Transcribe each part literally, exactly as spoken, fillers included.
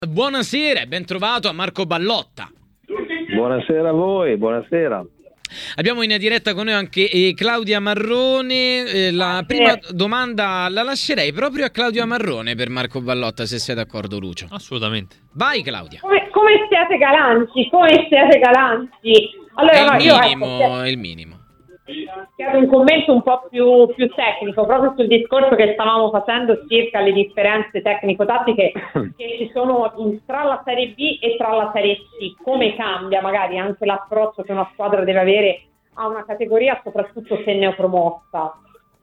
Buonasera e ben trovato a Marco Ballotta. Buonasera a voi, buonasera. Abbiamo in diretta con noi anche eh, Claudia Marrone. Eh, la prima domanda la lascerei proprio a Claudia Marrone per Marco Ballotta, se sei d'accordo, Lucio. Assolutamente. Vai Claudia. Come, come siete galanti, come siete galanti. Allora, è il no, io minimo, ecco, è il minimo. chiedo un commento un po' più, più tecnico, proprio sul discorso che stavamo facendo circa le differenze tecnico-tattiche che ci sono in, tra la Serie B e tra la Serie C. Come cambia magari anche l'approccio che una squadra deve avere a una categoria, soprattutto se neopromossa?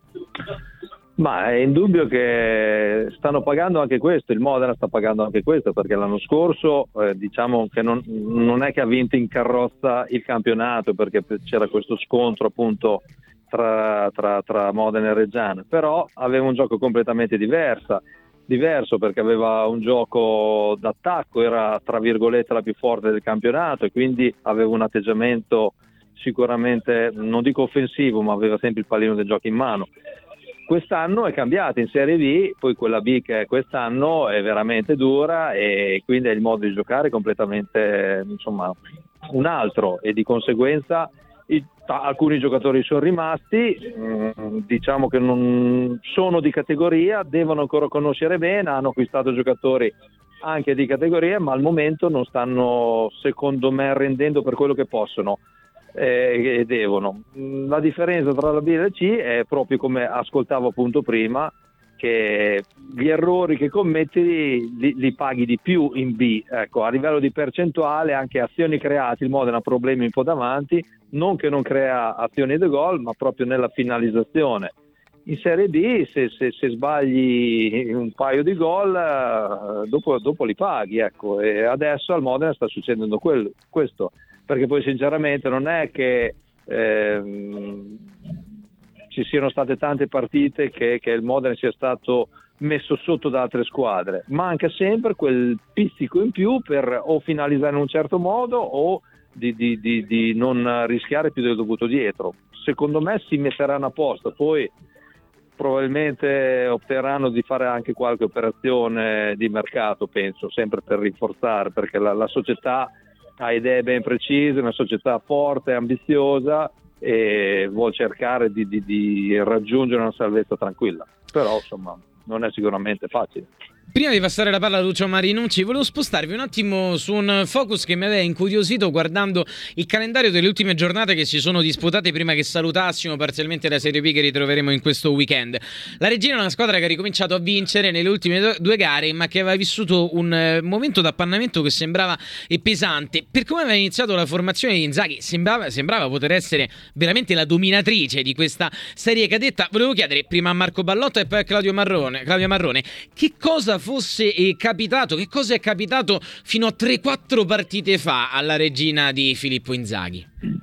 Ma è indubbio che stanno pagando anche questo, il Modena sta pagando anche questo, perché l'anno scorso eh, diciamo che non, non è che ha vinto in carrozza il campionato, perché c'era questo scontro appunto tra, tra, tra Modena e Reggiana, però aveva un gioco completamente diversa, diverso perché aveva un gioco d'attacco, era tra virgolette la più forte del campionato e quindi aveva un atteggiamento sicuramente, non dico offensivo, ma aveva sempre il pallino del gioco in mano. Quest'anno è cambiato in Serie B, poi quella B che è quest'anno è veramente dura e quindi è il modo di giocare completamente, insomma, un altro, e di conseguenza i, alcuni giocatori sono rimasti, mh, diciamo che non sono di categoria, devono ancora conoscere bene, hanno acquistato giocatori anche di categoria, ma al momento non stanno, secondo me, rendendo per quello che possono. E devono. La differenza tra la B e la C è proprio come ascoltavo appunto prima, che gli errori che commetti li, li paghi di più in B, ecco, a livello di percentuale anche azioni create, il Modena ha problemi un po' davanti, non che non crea azioni di gol, ma proprio nella finalizzazione. In Serie B se, se, se sbagli un paio di gol dopo, dopo li paghi, ecco, e adesso al Modena sta succedendo quello, questo. Perché poi sinceramente non è che ehm, ci siano state tante partite che, che il Modena sia stato messo sotto da altre squadre, manca sempre quel pizzico in più per o finalizzare in un certo modo o di, di, di, di non rischiare più del dovuto dietro. Secondo me si metteranno a posto, poi probabilmente opteranno di fare anche qualche operazione di mercato, penso, sempre per rinforzare, perché la, la società ha idee ben precise, una società forte, ambiziosa e vuol cercare di, di, di raggiungere una salvezza tranquilla, però insomma non è sicuramente facile. Prima di passare la palla a Lucio Marinucci, volevo spostarvi un attimo su un focus che mi aveva incuriosito guardando il calendario delle ultime giornate che si sono disputate prima che salutassimo parzialmente la Serie B che ritroveremo in questo weekend. La Regina è una squadra che ha ricominciato a vincere nelle ultime due gare, ma che aveva vissuto un momento d'appannamento che sembrava pesante. Per come aveva iniziato la formazione di Inzaghi, sembrava, sembrava poter essere veramente la dominatrice di questa serie cadetta. Volevo chiedere prima a Marco Ballotta e poi a Claudio Marrone, Claudia Marrone, che cosa fosse capitato, che cosa è capitato fino a tre quattro partite fa alla Regina di Filippo Inzaghi?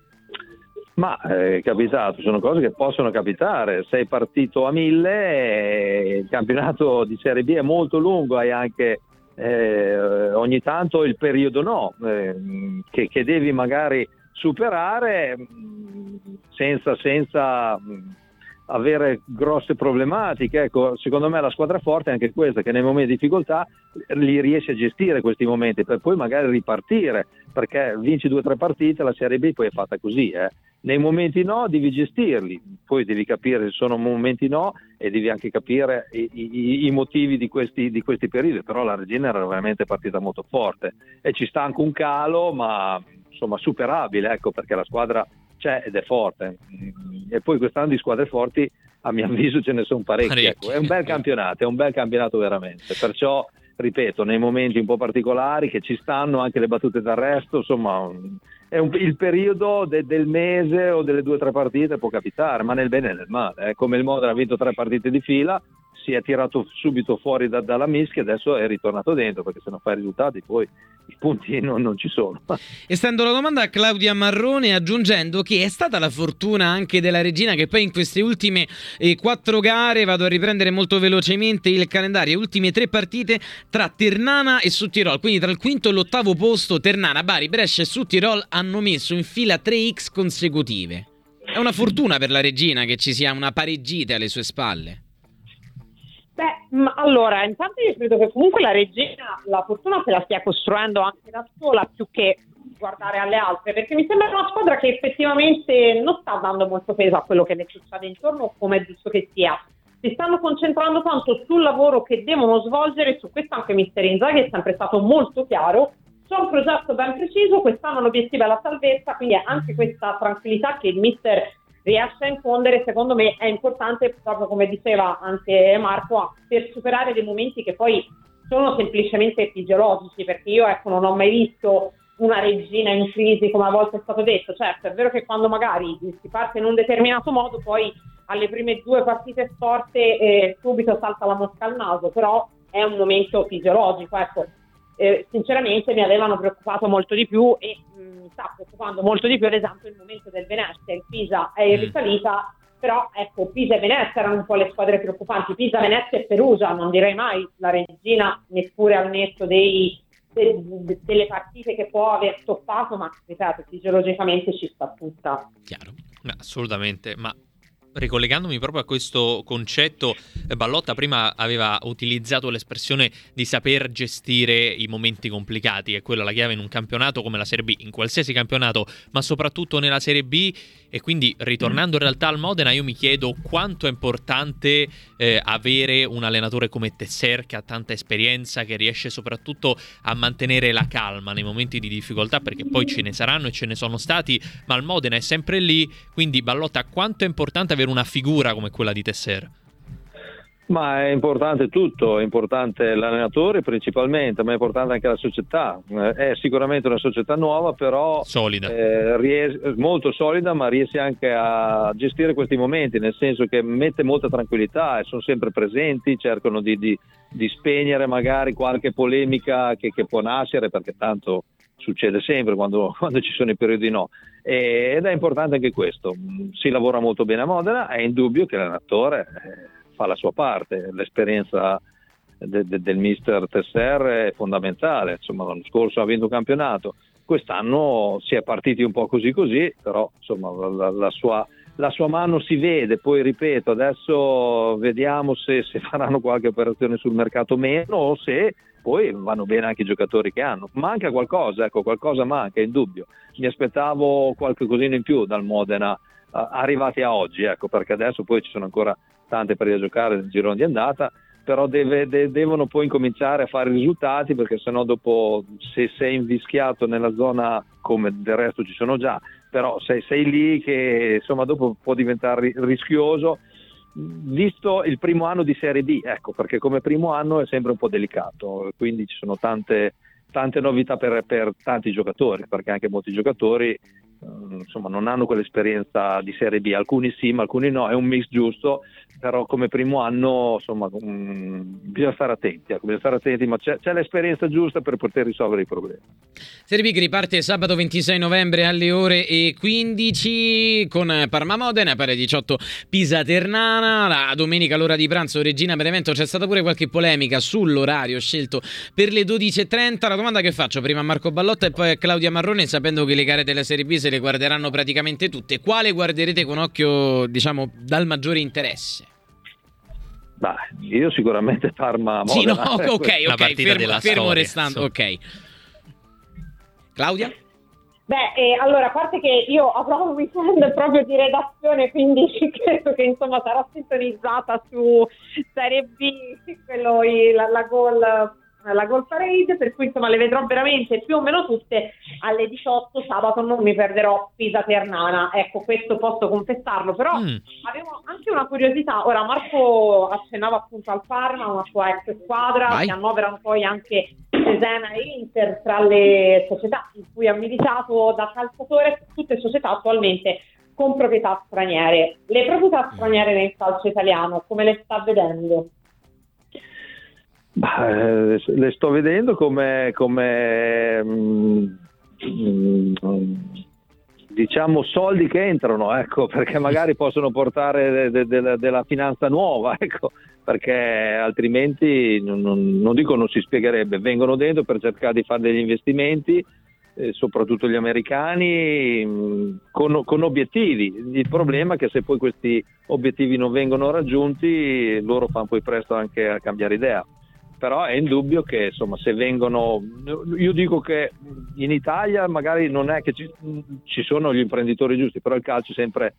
Ma è capitato, sono cose che possono capitare, sei partito a mille, il campionato di Serie B è molto lungo, hai anche eh, ogni tanto il periodo no, eh, che, che devi magari superare senza, senza avere grosse problematiche. Ecco, secondo me la squadra forte è anche questa, che nei momenti di difficoltà li riesce a gestire questi momenti per poi magari ripartire, perché vinci due o tre partite, la Serie B poi è fatta così, eh. Nei momenti no devi gestirli, poi devi capire se sono momenti no e devi anche capire i, i, i motivi di questi, di questi periodi, però la Regina era veramente partita molto forte e ci sta anche un calo, ma insomma superabile, ecco, perché la squadra c'è ed è forte, e poi quest'anno di squadre forti a mio avviso ce ne sono parecchie, ecco. È un bel campionato, è un bel campionato veramente, perciò ripeto, nei momenti un po' particolari che ci stanno anche le battute d'arresto, insomma è un, il periodo de, del mese o delle due o tre partite può capitare, ma nel bene e nel male, eh. Come il Modena ha vinto tre partite di fila, si è tirato subito fuori da, dalla mischia, adesso è ritornato dentro, perché se non fai risultati poi i punti non, non ci sono. Estendo la domanda a Claudia Marrone aggiungendo che è stata la fortuna anche della Regina che poi in queste ultime eh, quattro gare, vado a riprendere molto velocemente il calendario, ultime tre partite tra Ternana e Südtirol, quindi tra il quinto e l'ottavo posto Ternana, Bari, Brescia e Südtirol hanno messo in fila tre X consecutive. È una fortuna per la Regina che ci sia una pareggita alle sue spalle. Beh, mh, allora, intanto io credo che comunque la Regina la fortuna se la stia costruendo anche da sola più che guardare alle altre, perché mi sembra una squadra che effettivamente non sta dando molto peso a quello che le succede intorno, come è giusto che sia. Si stanno concentrando tanto sul lavoro che devono svolgere, su questo anche mister Inzaghi è sempre stato molto chiaro. C'è un progetto ben preciso, quest'anno l'obiettivo è la salvezza, quindi è anche questa tranquillità che il mister riesce a infondere, secondo me è importante, proprio come diceva anche Marco, per superare dei momenti che poi sono semplicemente fisiologici, perché io ecco non ho mai visto una Regina in crisi come a volte è stato detto. Certo, è vero che quando magari si parte in un determinato modo, poi alle prime due partite storte eh, subito salta la mosca al naso, però è un momento fisiologico, ecco. Eh, sinceramente mi avevano preoccupato molto di più e mh, sta preoccupando molto di più ad esempio il momento del Venezia. Il Pisa è in risalita, però ecco, Pisa e Venezia erano un po' le squadre preoccupanti. Pisa, Venezia e Perugia, non direi mai la Regina neppure al netto dei, de, de, delle partite che può aver toppato, ma ripeto, fisiologicamente ci sta tutta. Chiaro, assolutamente, ma ricollegandomi proprio a questo concetto, Ballotta prima aveva utilizzato l'espressione di saper gestire i momenti complicati, e quella la chiave in un campionato come la Serie B, in qualsiasi campionato, ma soprattutto nella Serie B. E quindi, ritornando in realtà al Modena, io mi chiedo quanto è importante eh, avere un allenatore come Tesser, che ha tanta esperienza, che riesce soprattutto a mantenere la calma nei momenti di difficoltà, perché poi ce ne saranno e ce ne sono stati, ma il Modena è sempre lì. Quindi, Ballotta, quanto è importante avere una figura come quella di Tesser? Ma è importante tutto, è importante l'allenatore principalmente, ma è importante anche la società. Eh, è sicuramente una società nuova, però solida, eh, ries- molto solida, ma riesce anche a gestire questi momenti, nel senso che mette molta tranquillità e sono sempre presenti, cercano di, di, di spegnere magari qualche polemica che, che può nascere, perché tanto succede sempre quando, quando ci sono i periodi no. E, ed è importante anche questo. Si lavora molto bene a Modena, è indubbio che l'allenatore eh, fa la sua parte, l'esperienza de, de, del mister Tesser è fondamentale. Insomma, l'anno scorso ha vinto un campionato, quest'anno si è partiti un po' così così, però insomma la, la, sua, la sua mano si vede. Poi ripeto, adesso vediamo se, se faranno qualche operazione sul mercato meno, o se poi vanno bene anche i giocatori che hanno. Manca qualcosa, ecco, qualcosa manca, è indubbio. Mi aspettavo qualche cosina in più dal Modena uh, arrivati a oggi, ecco, perché adesso poi ci sono ancora tante partite da giocare nel girone di andata, però deve, de, devono poi incominciare a fare risultati, perché sennò dopo, se sei invischiato nella zona, come del resto ci sono già, però sei, sei lì che insomma dopo può diventare rischioso, visto il primo anno di Serie B, ecco, perché come primo anno è sempre un po' delicato, quindi ci sono tante, tante novità per, per tanti giocatori, perché anche molti giocatori eh, insomma non hanno quell'esperienza di Serie B, alcuni sì ma alcuni no, è un mix giusto, però come primo anno insomma mh, bisogna stare attenti, ecco, bisogna stare attenti, ma c'è, c'è l'esperienza giusta per poter risolvere i problemi. Serie B che riparte sabato ventisei novembre alle ore e quindici con Parma Modena, pari diciotto Pisa Ternana, la domenica all'ora di pranzo Regina Benevento. C'è stata pure qualche polemica sull'orario scelto per le dodici e trenta. La domanda che faccio prima a Marco Ballotta e poi a Claudia Marrone, sapendo che le gare della Serie B se le guarderanno praticamente tutte, quale guarderete con occhio, diciamo, dal maggiore interesse? Bah, io sicuramente Parma Modena. Sì, no, ok, ok, la ok, fermo, fermo restando, so. ok. Claudia? Beh, eh, allora, a parte che io avrò un weekend proprio di redazione, quindi credo che insomma sarò sintonizzata su Serie B, quello, la, la gol la Gol Parade, per cui insomma le vedrò veramente più o meno tutte. Alle diciotto sabato non mi perderò Pisa Ternana, ecco, questo posso confessarlo, però mm. avevo anche una curiosità. Ora Marco accennava appunto al Parma, una sua ex squadra, Vai. che annoverano poi anche Cesena e Inter tra le società in cui ha militato da calciatore, tutte società attualmente con proprietà straniere. Le proprietà straniere nel calcio italiano come le sta vedendo? Eh, le sto vedendo come, come mh, mh, diciamo soldi che entrano, ecco, perché magari possono portare de, de, de, della finanza nuova, ecco, perché altrimenti non, non, non dico non si spiegherebbe, vengono dentro per cercare di fare degli investimenti eh, soprattutto gli americani, mh, con, con obiettivi. Il problema è che se poi questi obiettivi non vengono raggiunti, loro fanno poi presto anche a cambiare idea. Però è indubbio che insomma se vengono, io dico che in Italia magari non è che ci, ci sono gli imprenditori giusti, però il calcio è sempre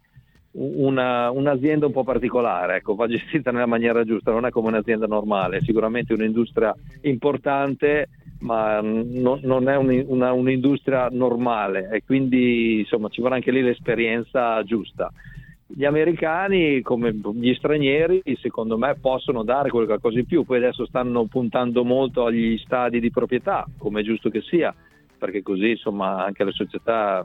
una, un'azienda un po' particolare, ecco, va gestita nella maniera giusta, non è come un'azienda normale, è sicuramente un'industria importante, ma non, non è un, una, un'industria normale, e quindi insomma ci vorrà anche lì l'esperienza giusta. Gli americani, come gli stranieri, secondo me possono dare qualcosa in più. Poi adesso stanno puntando molto agli stadi di proprietà, come è giusto che sia, perché così insomma anche le società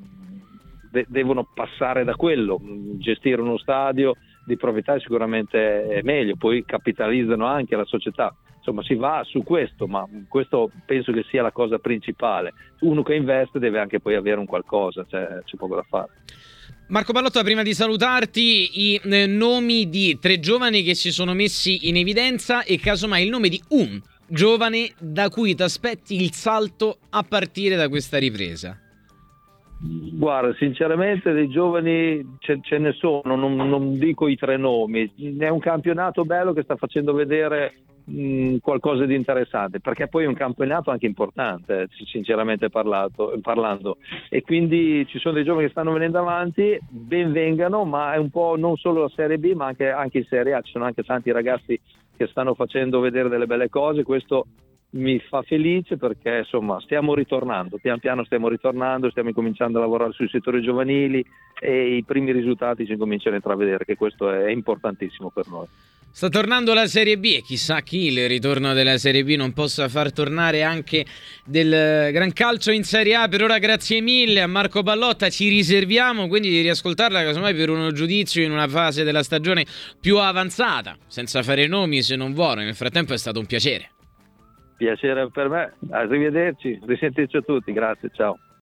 de- devono passare da quello. Gestire uno stadio di proprietà sicuramente è meglio, poi capitalizzano anche la società. Insomma si va su questo, ma questo penso che sia la cosa principale. Uno che investe deve anche poi avere un qualcosa, cioè, c'è poco da fare. Marco Ballotta, prima di salutarti, i eh, nomi di tre giovani che si sono messi in evidenza e casomai il nome di un giovane da cui ti aspetti il salto a partire da questa ripresa. Guarda, sinceramente dei giovani ce, ce ne sono, non, non dico i tre nomi, è un campionato bello che sta facendo vedere mh, qualcosa di interessante, perché poi è un campionato anche importante, sinceramente parlato, parlando, e quindi ci sono dei giovani che stanno venendo avanti, ben vengano, ma è un po' non solo la Serie B ma anche, anche in Serie A, ci sono anche tanti ragazzi che stanno facendo vedere delle belle cose, questo mi fa felice perché insomma stiamo ritornando, pian piano stiamo ritornando, stiamo incominciando a lavorare sui settori giovanili e i primi risultati si incominciano a intravedere, che questo è importantissimo per noi. Sta tornando la Serie B e chissà chi il ritorno della Serie B non possa far tornare anche del gran calcio in Serie A. Per ora grazie mille a Marco Ballotta, ci riserviamo quindi di riascoltarla casomai per uno giudizio in una fase della stagione più avanzata, senza fare nomi se non vuole. Nel frattempo è stato un piacere. Piacere per me, arrivederci, risentirci a tutti, grazie, ciao.